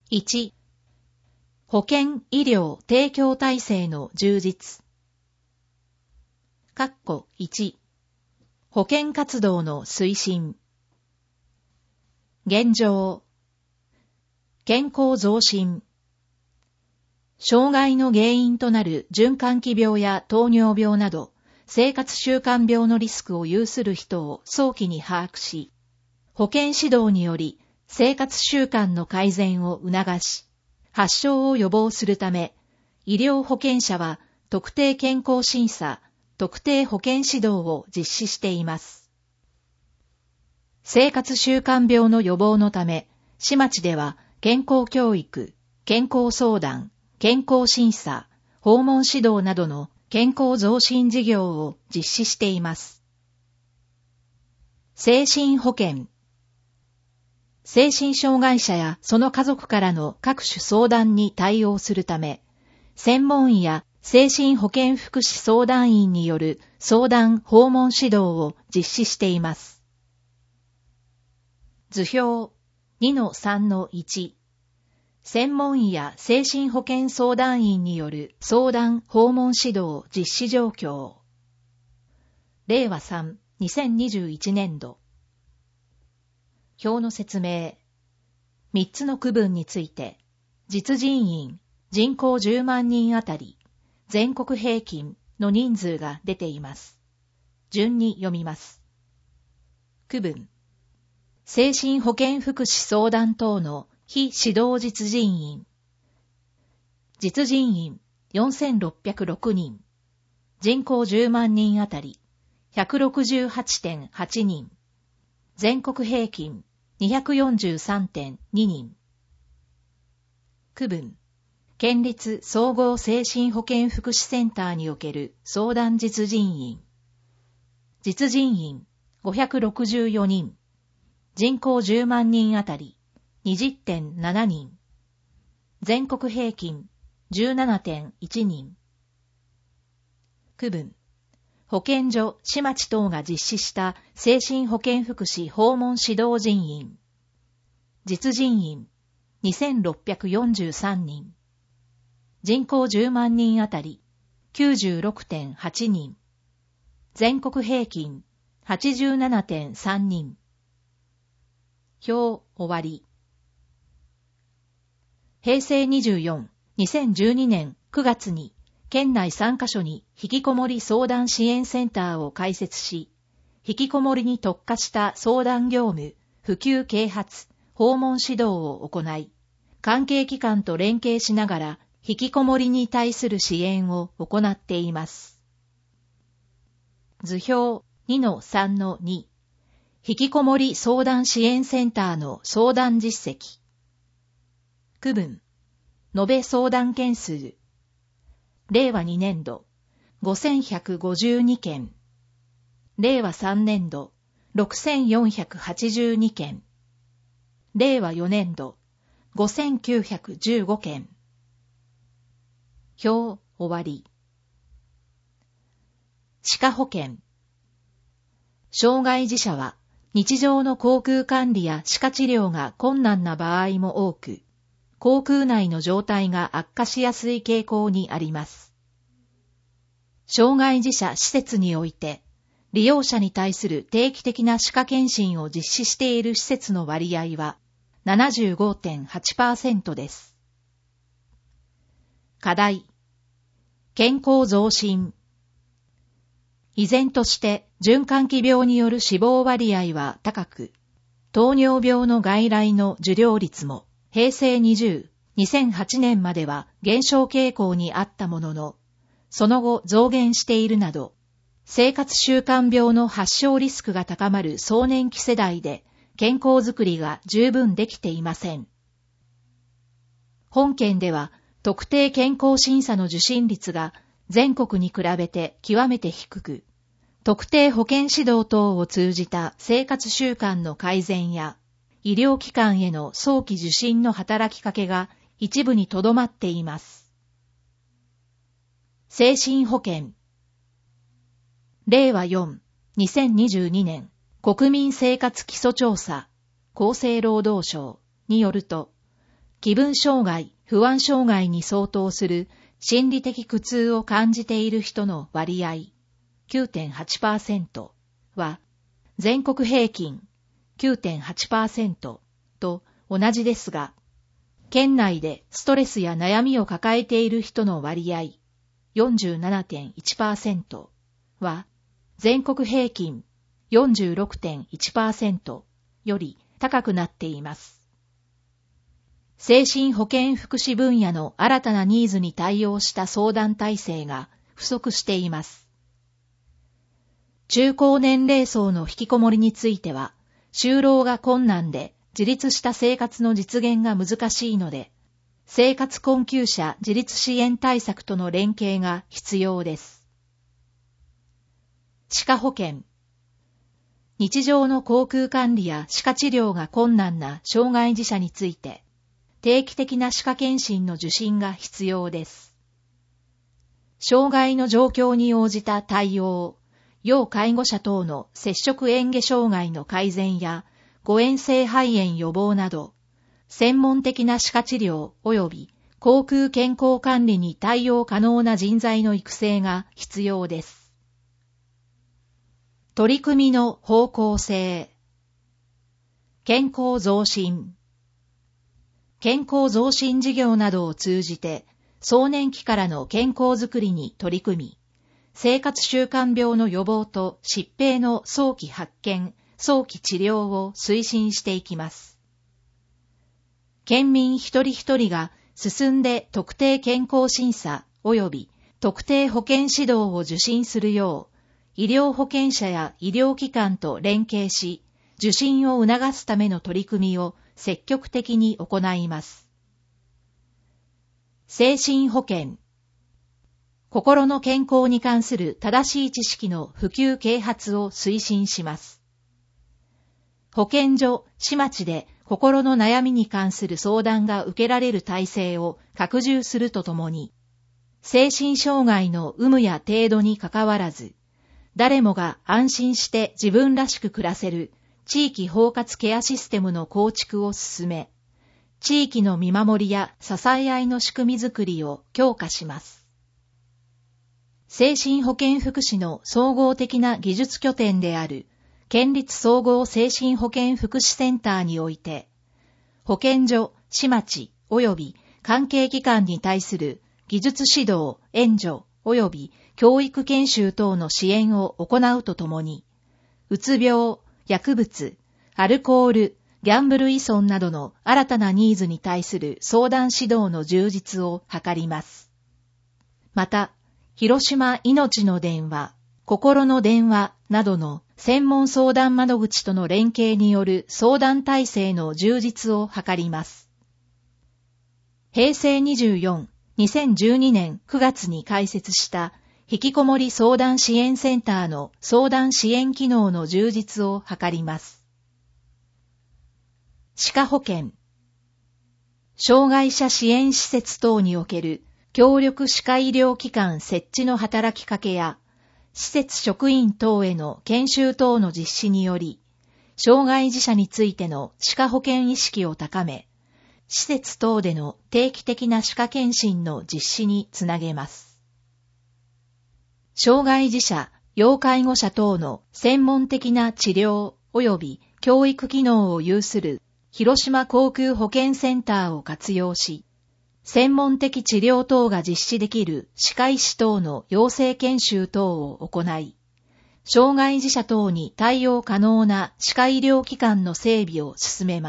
1、保健医療提供体制の充実。1、保健活動の推進。現状。健康増進。障害の原因となる循環器病や糖尿病など、生活習慣病のリスクを有する人を早期に把握し、保健指導により生活習慣の改善を促し、発症を予防するため、医療保険者は特定健康審査、特定保健指導を実施しています。生活習慣病の予防のため、市町では健康教育、健康相談、健康審査、訪問指導などの健康増進事業を実施しています。精神保健。精神障害者やその家族からの各種相談に対応するため、専門医や精神保健福祉相談員による相談訪問指導を実施しています。図表 2-3-1 専門医や精神保健相談員による相談訪問指導実施状況。令和3、2021年度。表の説明。3つの区分について、実人員、人口10万人あたり、全国平均の人数が出ています。順に読みます。区分。精神保健福祉相談等の非指導実人員。実人員4606人。人口10万人あたり 168.8 人。全国平均 243.2 人。区分。県立総合精神保健福祉センターにおける相談実人員。実人員564人。人口10万人あたり 20.7 人。全国平均 17.1 人。区分。保健所、市町等が実施した精神保健福祉訪問指導人員。実人員2643人。人口10万人あたり 96.8 人。全国平均 87.3 人。表終わり。平成24、2012年9月に県内3カ所に引きこもり相談支援センターを開設し、引きこもりに特化した相談業務、普及啓発、訪問指導を行い、関係機関と連携しながら引きこもりに対する支援を行っています。図表 2-3-2 引きこもり相談支援センターの相談実績。区分。延べ相談件数。令和2年度、5152件。令和3年度、6482件。令和4年度、5915件。表終わり。歯科保険。障害児者は、日常の口腔管理や歯科治療が困難な場合も多く、口腔内の状態が悪化しやすい傾向にあります。障害児者施設において、利用者に対する定期的な歯科検診を実施している施設の割合は 75.8% です。課題。健康増進。依然として循環器病による死亡割合は高く、糖尿病の外来の受領率も平成20、2008年までは減少傾向にあったものの、その後増減しているなど、生活習慣病の発症リスクが高まる壮年期世代で健康づくりが十分できていません。本件では特定健康審査の受診率が全国に比べて極めて低く、特定保健指導等を通じた生活習慣の改善や、医療機関への早期受診の働きかけが一部にとどまっています。精神保健。令和4、2022年国民生活基礎調査、厚生労働省によると、 気分障害、不安障害に相当する心理的苦痛を感じている人の割合 9.8% は全国平均 9.8% と同じですが、県内でストレスや悩みを抱えている人の割合 47.1% は全国平均 46.1% より高くなっています。精神保健福祉分野の新たなニーズに対応した相談体制が不足しています。中高年齢層の引きこもりについては、就労が困難で自立した生活の実現が難しいので、生活困窮者自立支援対策との連携が必要です。歯科保険。日常の口腔管理や歯科治療が困難な障害児者について、定期的な歯科検診の受診が必要です。障害の状況に応じた対応、要介護者等の摂食嚥下障害の改善や誤嚥性肺炎予防など、専門的な歯科治療及び口腔健康管理に対応可能な人材の育成が必要です。取り組みの方向性。健康増進。健康増進事業などを通じて、壮年期からの健康づくりに取り組み、生活習慣病の予防と疾病の早期発見、早期治療を推進していきます。県民一人一人が進んで特定健康審査及び特定保健指導を受診するよう、医療保険者や医療機関と連携し、受診を促すための取り組みを積極的に行います。精神保健。心の健康に関する正しい知識の普及啓発を推進します。保健所、市町で心の悩みに関する相談が受けられる体制を拡充するとともに、精神障害の有無や程度にかかわらず、誰もが安心して自分らしく暮らせる地域包括ケアシステムの構築を進め、地域の見守りや支え合いの仕組みづくりを強化します。精神保健福祉の総合的な技術拠点である県立総合精神保健福祉センターにおいて、保健所、市町及び関係機関に対する技術指導、援助及び教育研修等の支援を行うとともに、うつ病、薬物、アルコール、ギャンブル依存などの新たなニーズに対する相談指導の充実を図ります。また、広島いのちの電話、心の電話などの専門相談窓口との連携による相談体制の充実を図ります。平成24、2012年9月に開設した引きこもり相談支援センターの相談支援機能の充実を図ります。歯科保険。障害者支援施設等における協力歯科医療機関設置の働きかけや、施設職員等への研修等の実施により、障害児者についての歯科保健意識を高め、施設等での定期的な歯科検診の実施につなげます。障害児者、要介護者等の専門的な治療及び教育機能を有する広島口腔保健センターを活用し、専門的治療等が実施できる歯科医師等の養成研修等を行い、障害児者等に対応可能な歯科医療機関の整備を進めます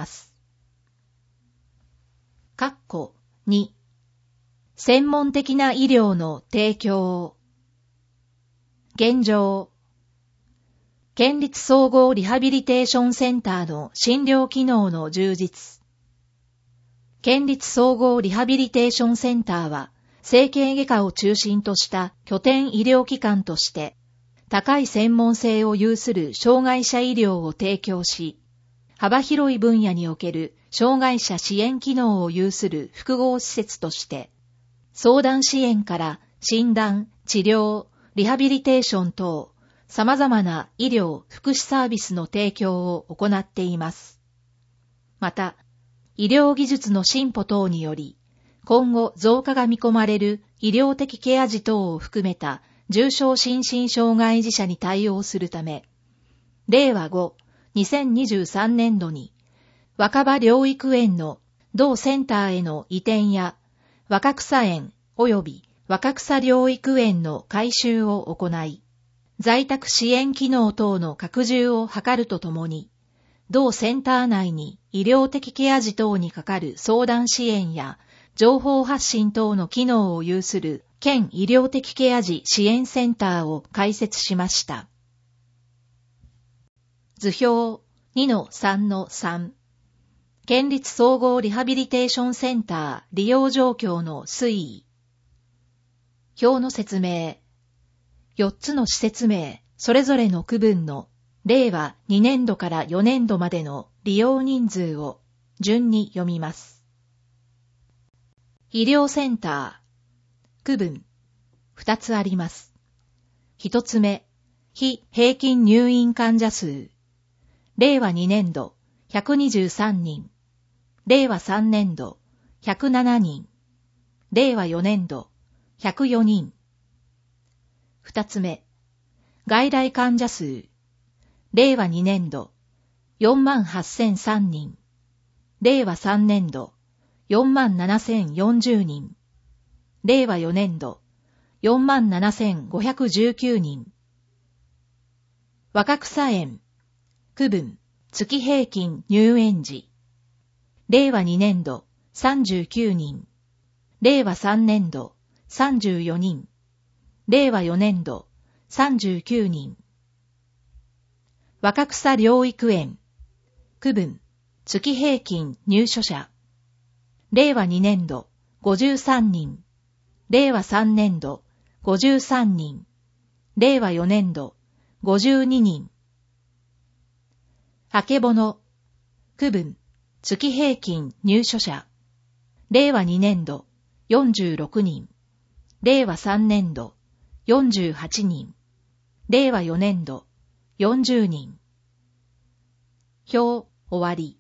。2、専門的な医療の提供。現状。県立総合リハビリテーションセンターの診療機能の充実。県立総合リハビリテーションセンターは、整形外科を中心とした拠点医療機関として、高い専門性を有する障害者医療を提供し、幅広い分野における障害者支援機能を有する複合施設として、相談支援から診断、治療、リハビリテーション等、様々な医療・福祉サービスの提供を行っています。また、 医療技術の進歩等により、今後増加が見込まれる医療的ケア児等を含めた重症心身障害児者に対応するため、令和5、2023年度に若葉療育園の同センターへの移転や若草園及び若草療育園の改修を行い、在宅支援機能等の拡充を図るとともに、同センター内に医療的ケア児等にかかる相談支援や情報発信等の機能を有する県医療的ケア児支援センターを開設しました。図表 2-3-3 県立総合リハビリテーションセンター利用状況の推移。表の説明。4つの施設名、それぞれの区分の令和2年度から4年度までの利用人数を順に読みます。医療センター。区分。2つあります。1つ目、非平均入院患者数。令和2年度123人。令和3年度107人。令和4年度104人。2つ目、外来患者数。令和2年度48,003人。令和3年度47,040人。令和4年度47,519人。若草園。区分、月平均入園時。令和2年度39人。令和3年度34人。令和4年度39人。若草療育園。区分、月平均入所者。令和2年度53人。令和3年度53人。令和4年度52人。あけぼの。区分、月平均入所者。令和2年度46人。令和3年度48人。令和4年度40人。表、終わり。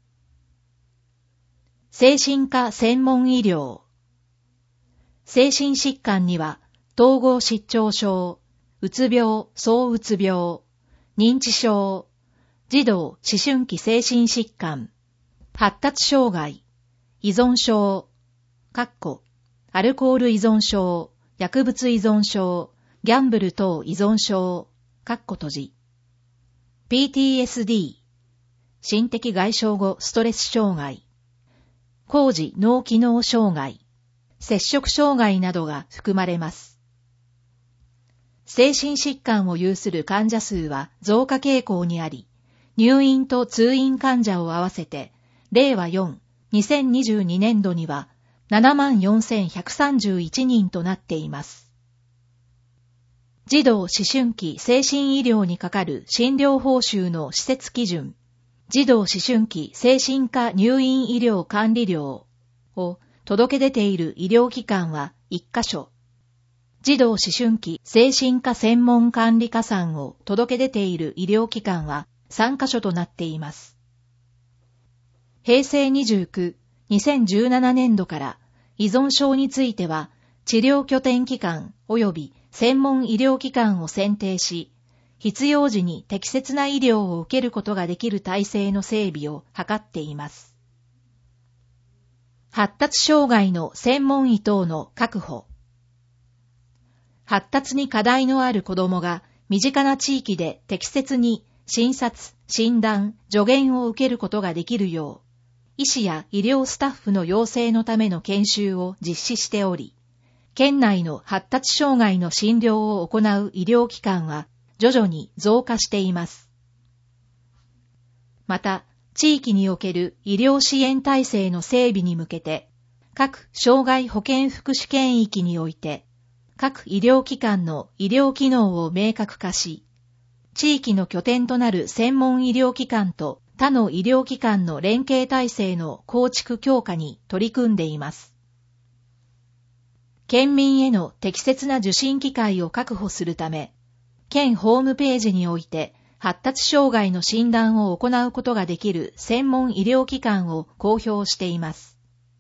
精神科専門医療。精神疾患には、統合失調症、うつ病、躁うつ病、認知症、児童・思春期精神疾患、発達障害、依存症、アルコール依存症、薬物依存症、ギャンブル等依存症、閉じ。PTSD、心的外傷後ストレス障害、高次脳機能障害、摂食障害などが含まれます。精神疾患を有する患者数は増加傾向にあり、入院と通院患者を合わせて、令和4、2022年度には 74,131 人となっています。児童・思春期精神医療にかかる診療報酬の施設基準、児童・思春期精神科入院医療管理料を届け出ている医療機関は1カ所、児童・思春期精神科専門管理加算を届け出ている医療機関は3カ所となっています。平成29、2017年度から依存症については治療拠点機関及び専門医療機関を選定し、必要時に適切な医療を受けることができる体制の整備を図っています。発達障害の専門医等の確保。発達に課題のある子どもが身近な地域で適切に診察、診断、助言を受けることができるよう、医師や医療スタッフの養成のための研修を実施しており、県内の発達障害の診療を行う医療機関は徐々に増加しています。また、地域における医療支援体制の整備に向けて、各障害保健福祉圏域において、各医療機関の医療機能を明確化し、地域の拠点となる専門医療機関と他の医療機関の連携体制の構築強化に取り組んでいます。県民への適切な受診機会を確保するため、県ホームページにおいて発達障害の診断を行うことができる専門医療機関を公表しています。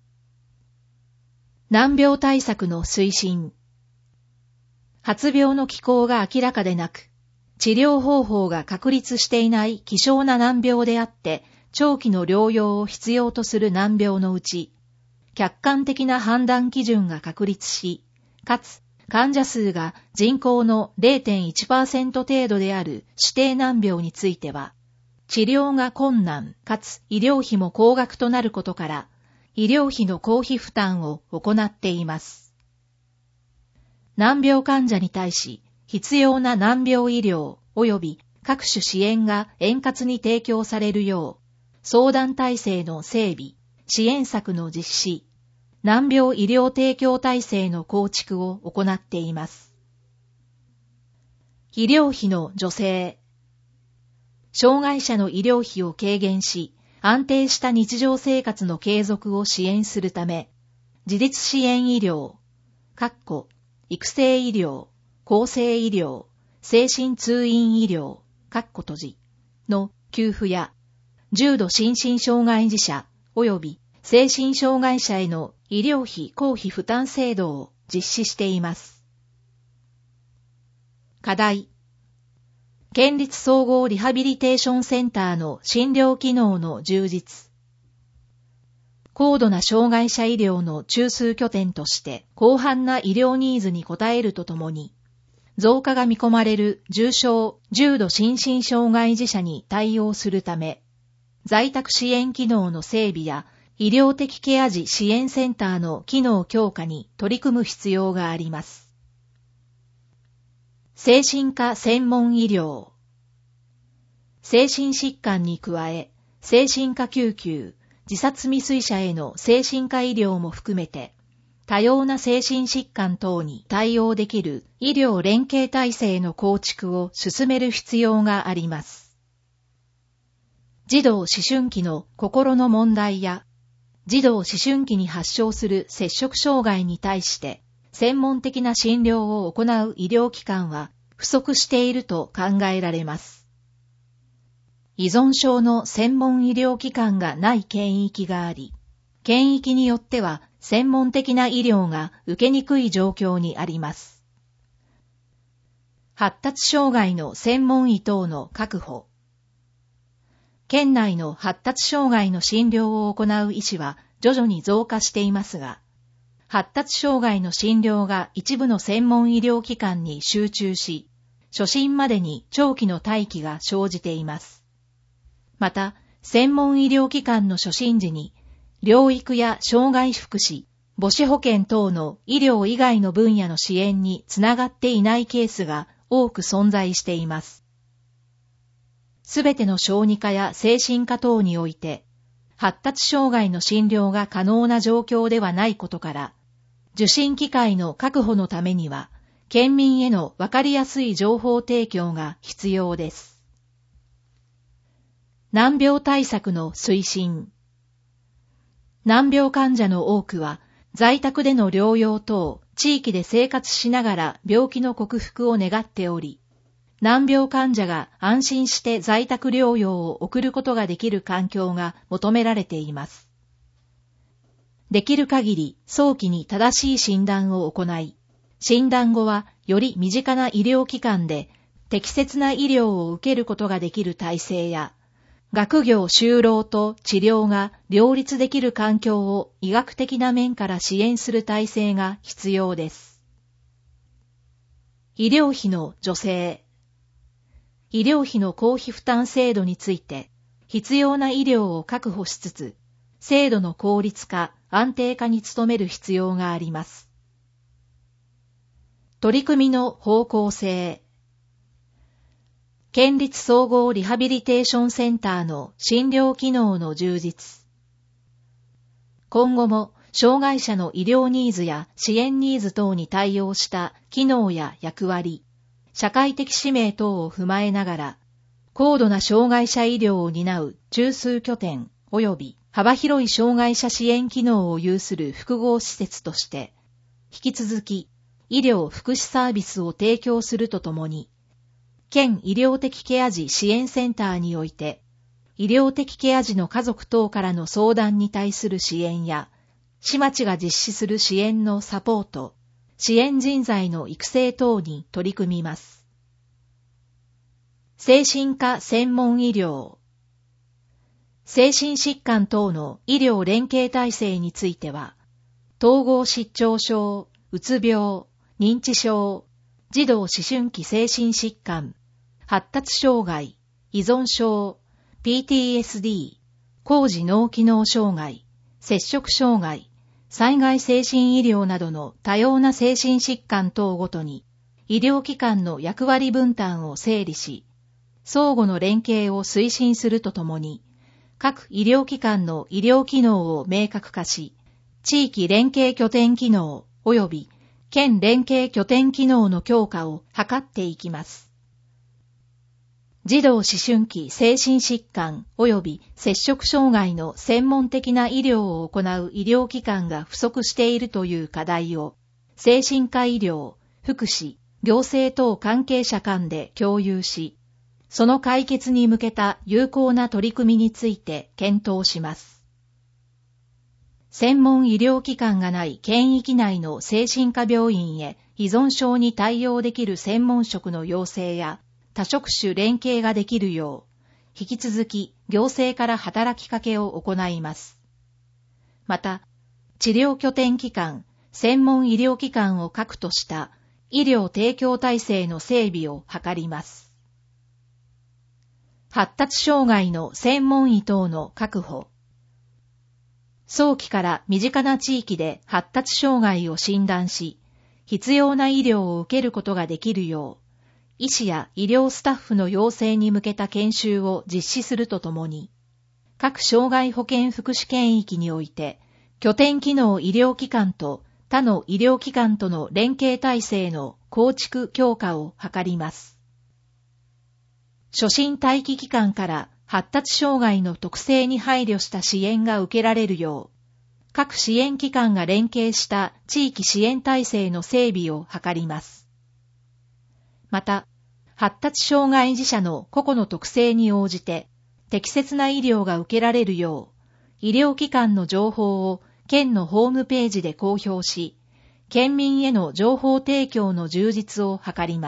難病対策の推進。発病の機構が明らかでなく、治療方法が確立していない希少な難病であって、長期の療養を必要とする難病のうち、客観的な判断基準が確立し、かつ患者数が人口の 0.1% 程度である指定難病については、治療が困難かつ医療費も高額となることから、医療費の公費負担を行っています。難病患者に対し、必要な難病医療及び各種支援が円滑に提供されるよう、相談体制の整備、支援策の実施、難病医療提供体制の構築を行っています。医療費の助成。障害者の医療費を軽減し、安定した日常生活の継続を支援するため、自立支援医療、育成医療、厚生医療、精神通院医療、の給付や、重度心身障害児者及び精神障害者への医療費公費負担制度を実施しています。課題。県立総合リハビリテーションセンターの診療機能の充実。高度な障害者医療の中枢拠点として広範な医療ニーズに応えるとともに、増加が見込まれる重症・重度心身障害児者に対応するため、在宅支援機能の整備や医療的ケア児支援センターの機能強化に取り組む必要があります。精神科専門医療。精神疾患に加え、精神科救急、自殺未遂者への精神科医療も含めて、多様な精神疾患等に対応できる医療連携体制の構築を進める必要があります。児童思春期の心の問題や、児童思春期に発症する摂食障害に対して、専門的な診療を行う医療機関は不足していると考えられます。依存症の専門医療機関がない県域があり、県域によっては専門的な医療が受けにくい状況にあります。発達障害の専門医等の確保。県内の発達障害の診療を行う医師は徐々に増加していますが、発達障害の診療が一部の専門医療機関に集中し、初診までに長期の待機が生じています。また、専門医療機関の初診時に、療育や障害福祉、母子保健等の医療以外の分野の支援につながっていないケースが多く存在しています。すべての小児科や精神科等において、発達障害の診療が可能な状況ではないことから、受診機会の確保のためには、県民へのわかりやすい情報提供が必要です。難病対策の推進。難病患者の多くは、在宅での療養等、地域で生活しながら病気の克服を願っており、難病患者が安心して在宅療養を送ることができる環境が求められています。できる限り早期に正しい診断を行い、診断後はより身近な医療機関で適切な医療を受けることができる体制や、学業就労と治療が両立できる環境を医学的な面から支援する体制が必要です。医療費の助成。医療費の公費負担制度について、必要な医療を確保しつつ、制度の効率化、安定化に努める必要があります。取り組みの方向性。県立総合リハビリテーションセンターの診療機能の充実。今後も、障害者の医療ニーズや支援ニーズ等に対応した機能や役割、社会的使命等を踏まえながら、高度な障害者医療を担う中枢拠点及び幅広い障害者支援機能を有する複合施設として、引き続き医療福祉サービスを提供するとともに、 県医療的ケア児支援センターにおいて、医療的ケア児の家族等からの相談に対する支援や、市町が実施する支援のサポート、支援人材の育成等に取り組みます。精神科専門医療。精神疾患等の医療連携体制については、統合失調症、うつ病、認知症、児童思春期精神疾患、発達障害、依存症、PTSD、高次脳機能障害、摂食障害、災害精神医療などの多様な精神疾患等ごとに、医療機関の役割分担を整理し、相互の連携を推進するとともに、各医療機関の医療機能を明確化し、地域連携拠点機能及び県連携拠点機能の強化を図っていきます。児童思春期精神疾患及び摂食障害の専門的な医療を行う医療機関が不足しているという課題を、精神科医療、福祉、行政等関係者間で共有し、その解決に向けた有効な取り組みについて検討します。専門医療機関がない県域内の精神科病院へ依存症に対応できる専門職の養成や多職種連携ができるよう、引き続き行政から働きかけを行います。また、治療拠点機関、専門医療機関を核とした医療提供体制の整備を図ります。発達障害の専門医等の確保。早期から身近な地域で発達障害を診断し、必要な医療を受けることができるよう、医師や医療スタッフの養成に向けた研修を実施するとともに、各障害保健福祉圏域において、拠点機能医療機関と他の医療機関との連携体制の構築強化を図ります。初診待機期間から発達障害の特性に配慮した支援が受けられるよう、各支援機関が連携した地域支援体制の整備を図ります。また、発達障害児者の個々の特性に応じて適切な医療が受けられるよう、医療機関の情報を県のホームページで公表し、県民への情報提供の充実を図ります。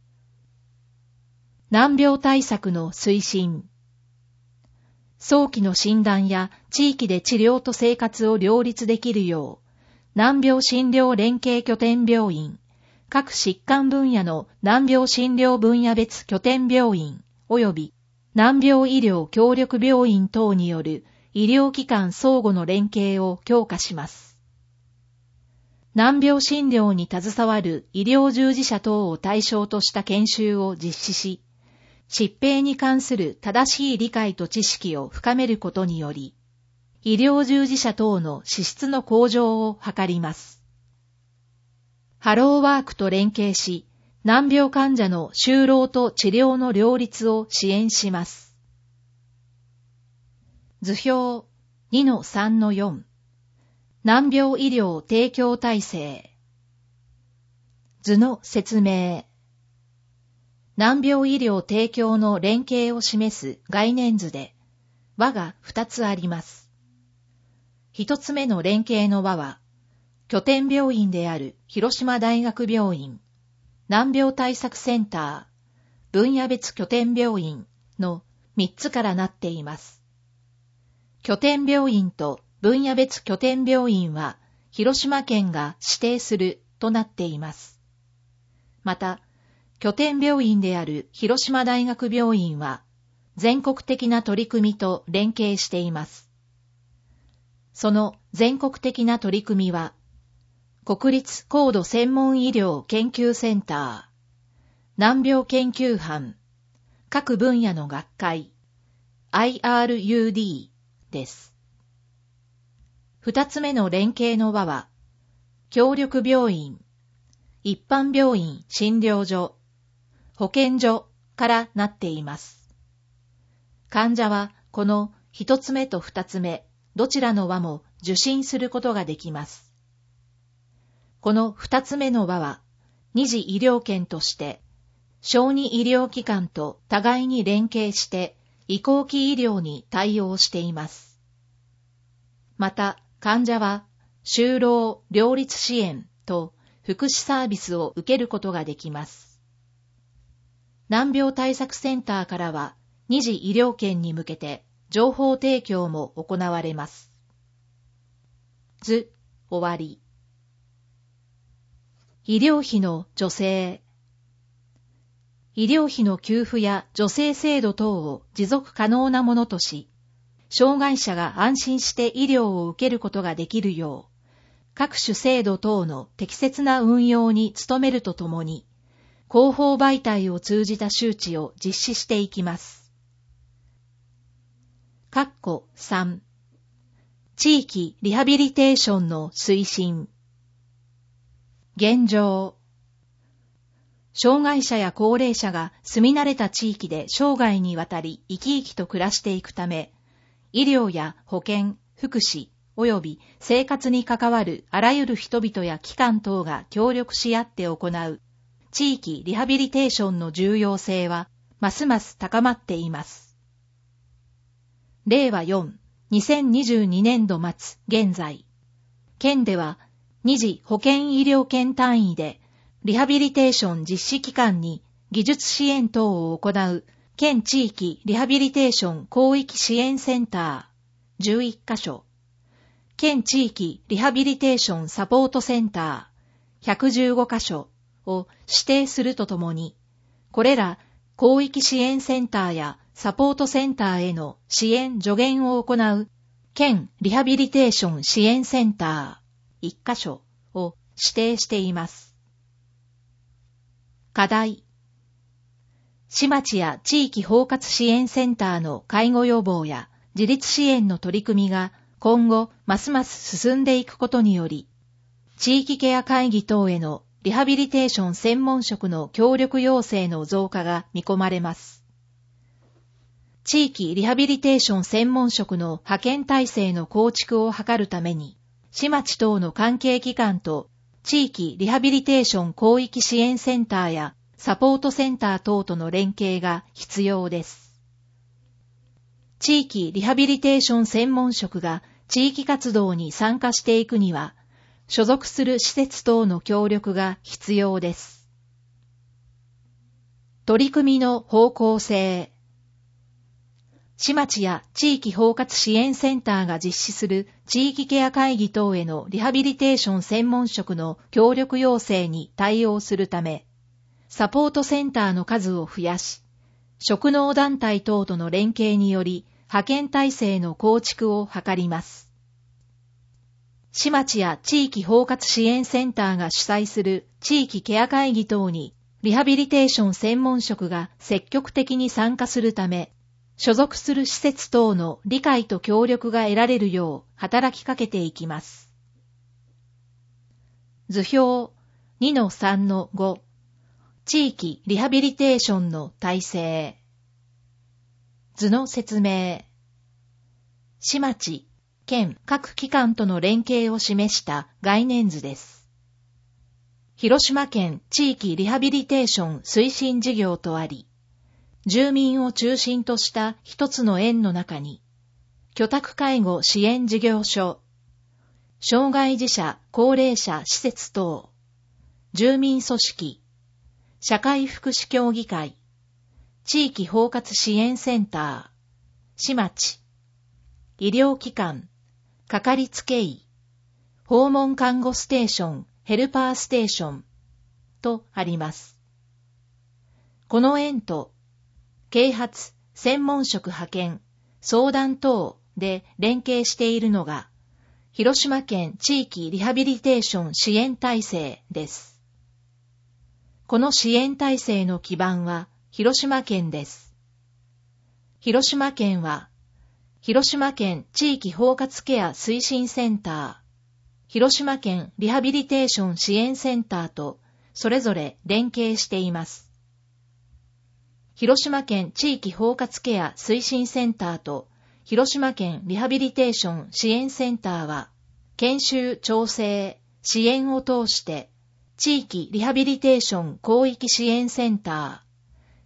難病対策の推進。早期の診断や地域で治療と生活を両立できるよう、難病診療連携拠点病院、各疾患分野の難病診療分野別拠点病院及び難病医療協力病院等による医療機関相互の連携を強化します。難病診療に携わる医療従事者等を対象とした研修を実施し、疾病に関する正しい理解と知識を深めることにより、医療従事者等の資質の向上を図ります。ハローワークと連携し、難病患者の就労と治療の両立を支援します。図表 2-3-4 難病医療提供体制。図の説明。難病医療提供の連携を示す概念図で、輪が2つあります。1つ目の連携の輪は、拠点病院である広島大学病院、難病対策センター、分野別拠点病院の3つからなっています。拠点病院と分野別拠点病院は広島県が指定するとなっています。また、拠点病院である広島大学病院は全国的な取り組みと連携しています。その全国的な取り組みは、国立高度専門医療研究センター、難病研究班、各分野の学会、IRUD です。二つ目の連携の輪は、協力病院、一般病院診療所、保健所からなっています。患者はこの一つ目と二つ目、どちらの輪も受診することができます。この二つ目の輪は、二次医療圏として、 小児医療機関と互いに連携して移行期医療に対応しています。また、患者は就労・両立支援と福祉サービスを受けることができます。難病対策センターからは二次医療圏に向けて情報提供も行われます。終わり。医療費の助成。医療費の給付や助成制度等を持続可能なものとし、障害者が安心して医療を受けることができるよう、各種制度等の適切な運用に努めるとともに、広報媒体を通じた周知を実施していきます。3. 地域リハビリテーションの推進。現状。障害者や高齢者が住み慣れた地域で生涯にわたり生き生きと暮らしていくため、医療や保健、福祉及び生活に関わるあらゆる人々や機関等が協力し合って行う地域リハビリテーションの重要性はますます高まっています。令和4、2022年度末現在、県では二次保健医療圏単位でリハビリテーション実施機関に技術支援等を行う県地域リハビリテーション広域支援センター11カ所、県地域リハビリテーションサポートセンター115カ所を指定するとともに、これら広域支援センターやサポートセンターへの支援助言を行う県リハビリテーション支援センター1カ所を指定しています。課題。市町や地域包括支援センターの介護予防や自立支援の取り組みが今後ますます進んでいくことにより、地域ケア会議等へのリハビリテーション専門職の協力要請の増加が見込まれます。地域リハビリテーション専門職の派遣体制の構築を図るために、市町等の関係機関と地域リハビリテーション広域支援センターやサポートセンター等との連携が必要です。地域リハビリテーション専門職が地域活動に参加していくには、所属する施設等の協力が必要です。取り組みの方向性。市町や地域包括支援センターが実施する地域ケア会議等へのリハビリテーション専門職の協力要請に対応するため、サポートセンターの数を増やし、職能団体等との連携により派遣体制の構築を図ります。市町や地域包括支援センターが主催する地域ケア会議等にリハビリテーション専門職が積極的に参加するため、所属する施設等の理解と協力が得られるよう働きかけていきます。図表 2-3-5 地域リハビリテーションの体制。図の説明。市町、県各機関との連携を示した概念図です。広島県地域リハビリテーション推進事業とあり、住民を中心とした一つの園の中に、居宅介護支援事業所、障害児者高齢者施設等、住民組織、社会福祉協議会、地域包括支援センター、市町、医療機関、かかりつけ医、訪問看護ステーション、ヘルパーステーションとあります。この園と啓発、専門職派遣、相談等で連携しているのが、広島県地域リハビリテーション支援体制です。この支援体制の基盤は広島県です。広島県は、広島県地域包括ケア推進センター、広島県リハビリテーション支援センターとそれぞれ連携しています。広島県地域包括ケア推進センターと広島県リハビリテーション支援センターは、研修調整、支援を通して、地域リハビリテーション広域支援センタ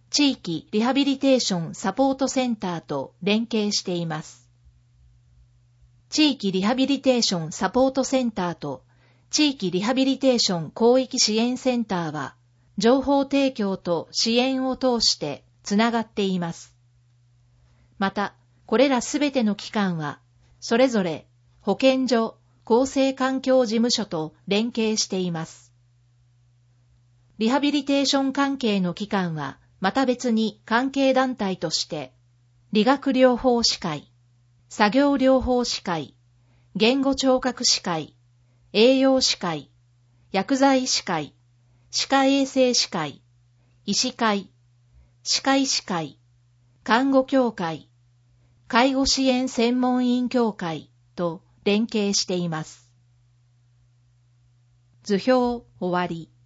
地域リハビリテーションサポートセンターと連携しています。地域リハビリテーションサポートセンターと地域リハビリテーション広域支援センターは、情報提供と支援を通してつながっています。また、これらすべての機関は、それぞれ保健所、厚生環境事務所と連携しています。リハビリテーション関係の機関は、また別に関係団体として、理学療法士会、作業療法士会、言語聴覚士会、栄養士会、薬剤師会、歯科衛生士会、医師会、歯科医師会、看護協会、介護支援専門員協会と連携しています。図表終わり。